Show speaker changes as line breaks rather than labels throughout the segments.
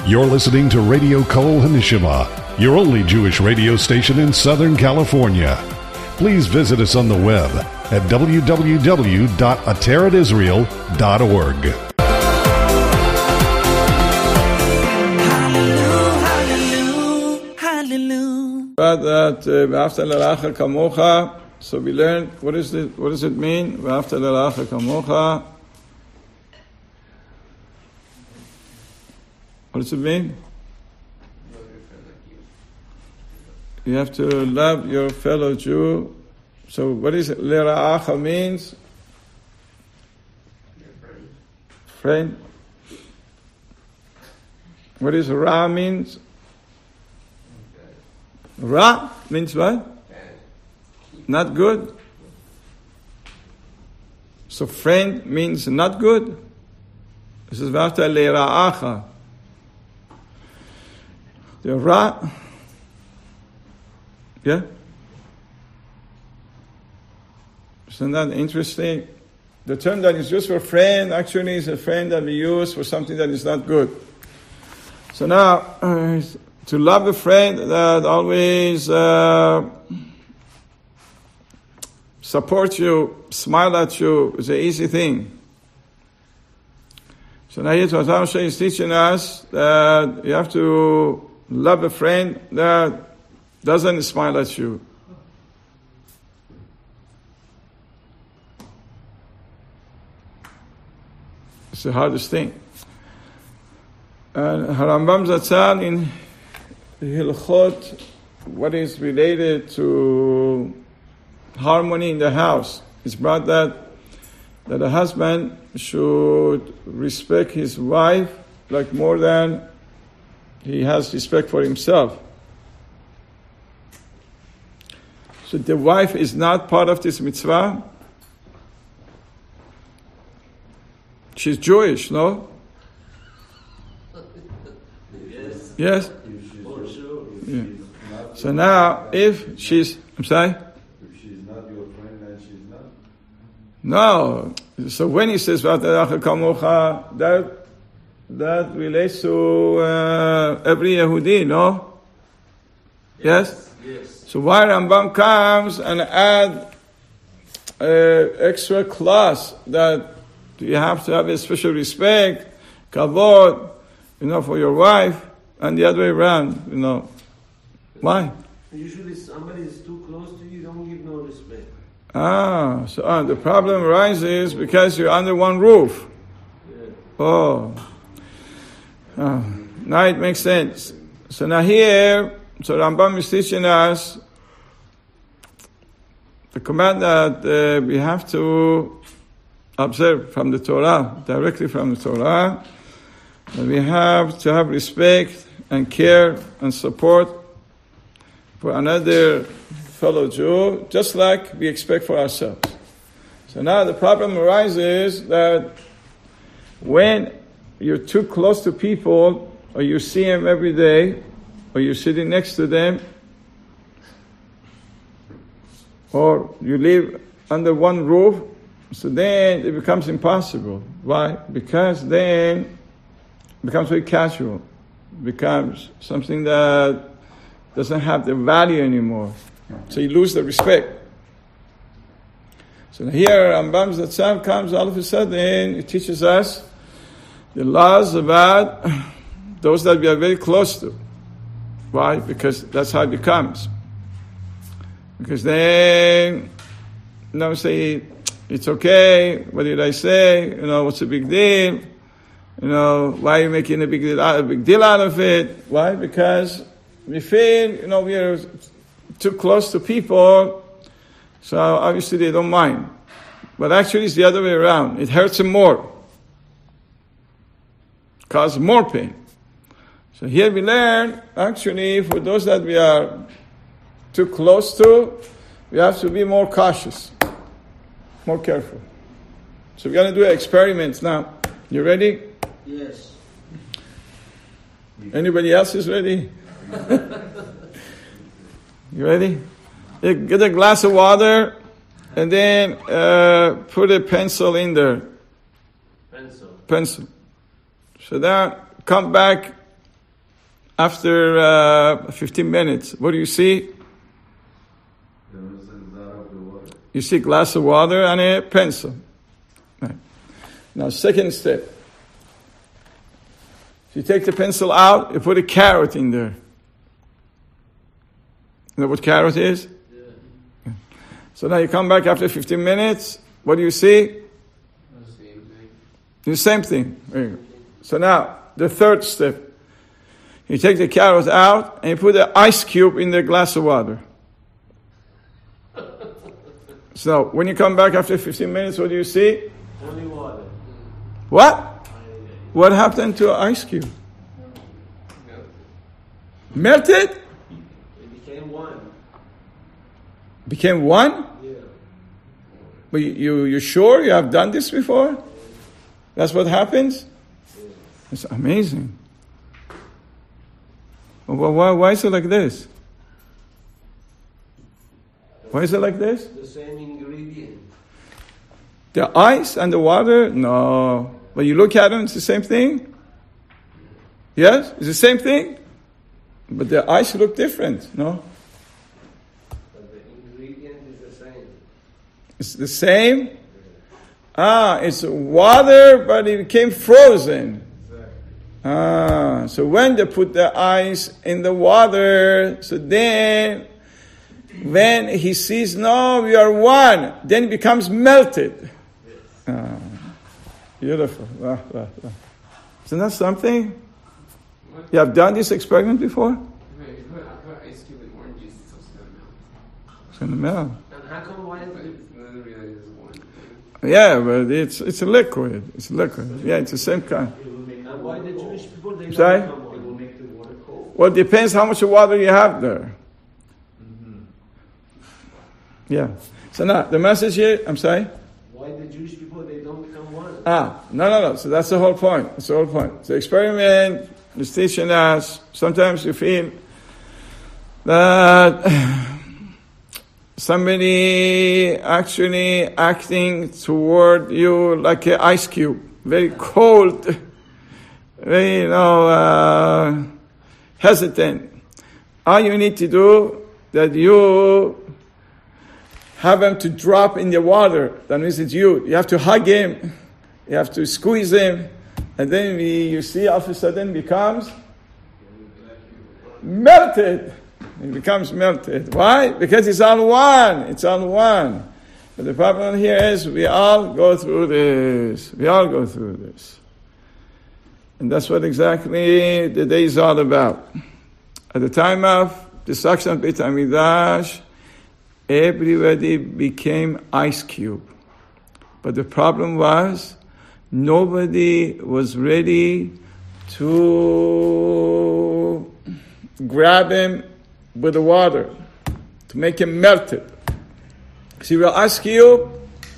You're listening to Radio Kol Hanishima, your only Jewish radio station in Southern California. Please visit us on the web at www.ateratisrael.org.
But that v'ahavta l'reacha kamocha. So we learned what does it mean? V'ahavta l'reacha kamocha. What does it mean? You have to love your fellow Jew. So what is it? L'ra'acha means friend. What is ra means? Ra means what? Not good. So friend means not good. This is v'ahavta l'ra'acha. The ra, yeah? Isn't that interesting? The term that is used for friend actually is a friend that we use for something that is not good. So now, to love a friend that always supports you, smile at you, is an easy thing. So now here Torah is teaching us that you have to love a friend that doesn't smile at you. It's the hardest thing. And Harambam Zatzal in Hilchot, what is related to harmony in the house, it's brought that a husband should respect his wife like more than he has respect for himself. So the wife is not part of this mitzvah. She's Jewish, no? Yes? Yeah. So now, if she's, I'm sorry?
If she's not your friend, then she's not?
No. So when he says, that relates to every Yehudi, no? Yes?
Yes.
So why Rambam comes and add extra clause that you have to have a special respect, kavod, for your wife, and the other way around, Why?
Usually somebody is too close to you, don't give no respect.
So the problem arises because you're under one roof. Yeah. Now it makes sense. So now here, Rambam is teaching us the command that we have to observe from the Torah, directly from the Torah, that we have to have respect and care and support for another fellow Jew, just like we expect for ourselves. So now the problem arises that when you're too close to people, or you see them every day, or you're sitting next to them, or you live under one roof, so then it becomes impossible. Why? Because then it becomes very casual. It becomes something that doesn't have the value anymore. So you lose the respect. So here Rambam Zatzal comes all of a sudden, it teaches us the laws about those that we are very close to. Why? Because that's how it becomes. Because then, say, it's okay, what did I say? What's the big deal? Why are you making a big deal out of it? Why? Because we feel, we are too close to people, so obviously they don't mind. But actually it's the other way around. It hurts them more. Causes more pain. So here we learn, actually, for those that we are too close to, we have to be more cautious, more careful. So we're going to do experiments now. You ready?
Yes.
Anybody else is ready? You ready? Get a glass of water and then put a pencil in there. Pencil. So then come back after 15 minutes, what do you see? You see a glass of water and a pencil. Right. Now, second step. If you take the pencil out, you put a carrot in there. You know what carrot is? Yeah. So now you come back after 15 minutes. What do you see? The same thing. There you go. So now, the third step. You take the carrot out and you put an ice cube in the glass of water. So when you come back after 15 minutes, what do you see?
Only water.
What? What happened to an ice cube? Melted?
It became one.
Became one?
Yeah.
But you sure you have done this before? That's what happens? It's amazing. Well, why is it like this? Why is it like this?
The same ingredient.
The ice and the water? No. But you look at them, it's the same thing? Yes? It's the same thing? But the ice look different, no?
But the ingredient is the same.
It's the same? It's water, but it became frozen.
Exactly.
So when they put the ice in the water, so then when he sees, no, we are one, then it becomes melted. Beautiful. Wow, wow, wow. Isn't that something? You have done this experiment before?
Right, you put ice cube in orange juice, it's also going to melt.
It's going to melt.
And how come why
But
is it?
it's not really just one thing.
Yeah, but it's a liquid. It's a liquid. Yeah, it's the same kind.
And why the Jewish people they
Sorry?
don't become one? It will make the water cold.
Well, it depends how much water you have there. Yeah. So now, the message here, I'm sorry?
Why the Jewish people they don't become one?
No. So that's the whole point. That's the whole point. The experiment is teaching us, sometimes you feel that somebody actually acting toward you like an ice cube, very cold, very, hesitant. All you need to do, that you have him to drop in the water. That means it's you. You have to hug him. You have to squeeze him. And then you see all of a sudden becomes melted. It becomes melted. Why? Because it's all one. It's all one. But the problem here is we all go through this. We all go through this. And that's what exactly the day is all about. At the time of destruction of Beit HaMikdash, everybody became ice cube. But the problem was, nobody was ready to grab him with the water, to make him melted. So he will ask you,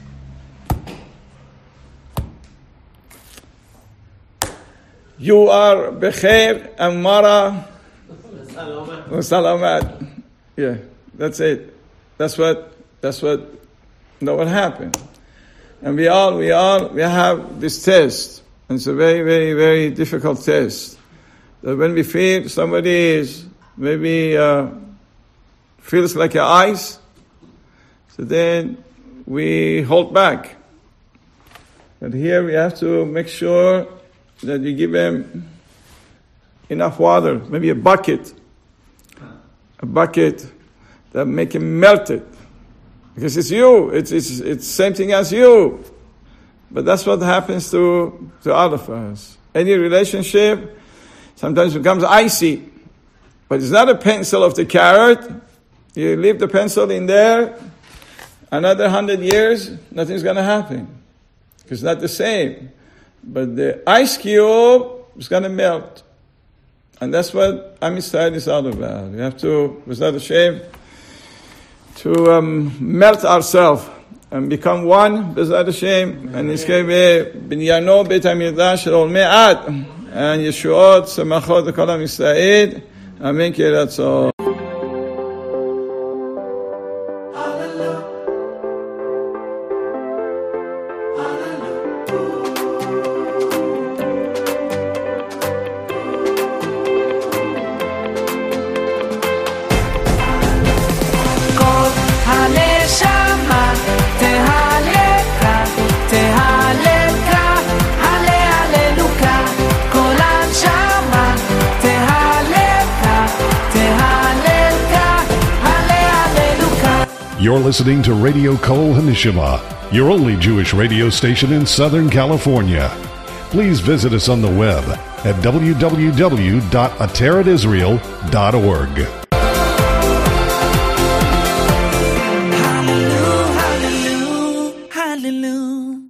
you are Becher and Mara Salamat. Yeah, that's it. That's what happened. And we have this test. And it's a very, very, very difficult test. That when we feel somebody is maybe feels like an ice, so then we hold back. But here we have to make sure that you give him enough water, maybe a bucket that make him melt it. Because it's you, it's same thing as you. But that's what happens to all of us. Any relationship sometimes becomes icy. But it's not a pencil of the carrot. You leave the pencil in there, another 100 years, nothing's going to happen. It's not the same. But the ice cube is going to melt. And that's what Am Yisrael is all about. We have to, without a shame, to melt ourselves and become one, without a shame. And it's going to be Binyano Beit HaMikdash Shel Ol Me'at and Yeshuot Semachot L'Kol Am Yisrael. Amen. Ki Yeh Ratzon.
You're listening to Radio Kol Hanishima, your only Jewish radio station in Southern California. Please visit us on the web at www.ateretisrael.org.